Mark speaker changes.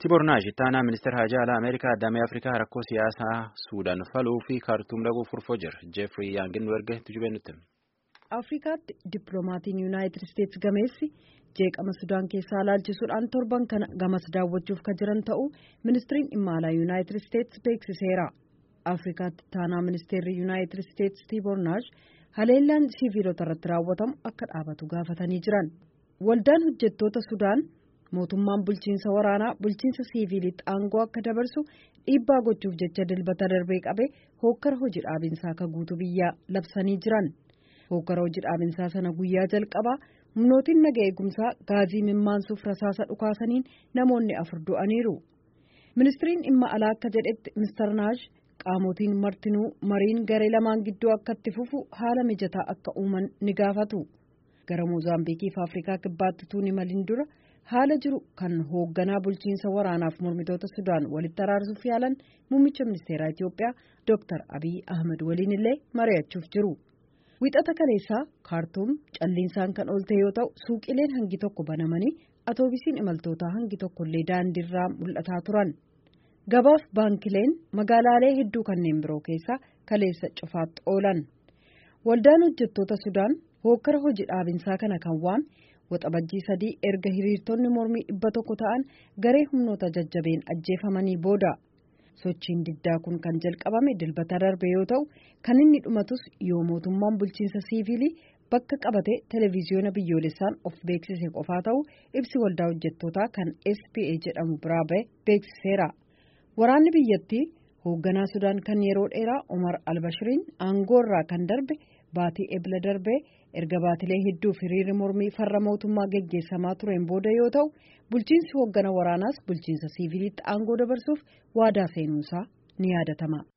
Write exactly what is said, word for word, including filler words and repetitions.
Speaker 1: Tibornaash ittaanaa ministeera hajaa alaa Ameerikaa damee Afrikaa rakkoo siyaasaa Suudaan faluu fi kaartuum dhaquuf furfoo jira. Jeefrii Yaangin erge tujubee nutti.
Speaker 2: Afrikaatti dippiloomatiin Yuunaayitid Isteetsi gameessi jeeqama Sudaan keessaa ilaalchisuudhaan torban kana gamas daawwachuuf kan jiran ta'uu ministiriin dhimma alaa Yuunaayitid Isteetsi beeksiseera. Afrikaatti ittaanaa ministeerri Yuunaayitid Isteetsi Tibornaash haleellaan siviilota irratti raawwatamu akka dhaabatu gaafatanii jiran. Waldaan hojjettoota Sudaan mootummaan bulchiinsa waraanaa bulchiinsa siiviiliitti aangoo akka dabarsu dhiibbaa gochuuf jecha dilbata darbee qabe hookkara hojii dhaabinsaa akka guutuu biyyaa labsanii jiran. Hookkara hojii dhaabinsaa sana guyyaa jalqabaa humnootiin naga eegumsaa gaazii mimmaansuuf rasaasa dhukaasaniin namoonni afur du'aniiru. Ministiriin dhimma alaa akka jedhetti Mister Naash qaamotiin martinuu mariin garee lamaan gidduu akka itti fufu haala mijataa akka uuman ni gaafatu. Gara Moozaambiikii fi Afrikaa kibbaatti tuuni maliin dura haala jiru kan hoogganaa bulchiinsa waraanaaf mormitoota Sudaan walitti araarsuuf yaalan muummicha ministeeraa Itiyoophiyaa Dooktar Abiy Ahmed waliin illee mari'achuuf jiru. Wixata kaleessaa kaartuum calliinsaan kan oolte yoo ta'u suuqileen hangi tokko banamanii atoobisiin imaltootaa hangi tokkollee daandiirraa mul'ataa turan. Gabaaf baankileen magaalaalee hedduu kanneen biroo keessaa kaleessa cufaatti oolan. Waldaan hojjettoota Sudaan hookkara hojii dhaabinsaa kana kan waame waxabajjii sadii erga hiriirtonni mormii dhibba tokko ta'an garee humnoota jajjabeen ajjeefamanii booda. Sochiin diddaa kun kan jalqabame dilbata darbe yoo ta'u kan inni dhumatus yoo mootummaan bulchiinsa siiviilii bakka qabate televiziyoona biyyoolessaan of beeksise qofaa ta'u ibsi waldaa hojjettootaa kan S P A jedhamu biraa ba'e beeksiseera. Waraanni biyyattii hoogganaa Sudaan kan yeroo dheeraa Omar al-Bashiriin aangoo irraa kan darbe baatii ebla darbee erga baatilee hedduuf hiriirri mormii farra mootummaa geggeessamaa tureen booda yoo ta'u bulchiinsi hooggana waraanaas bulchiinsa siiviiliitti aangoo dabarsuuf waadaa seenuusaa ni yaadatama.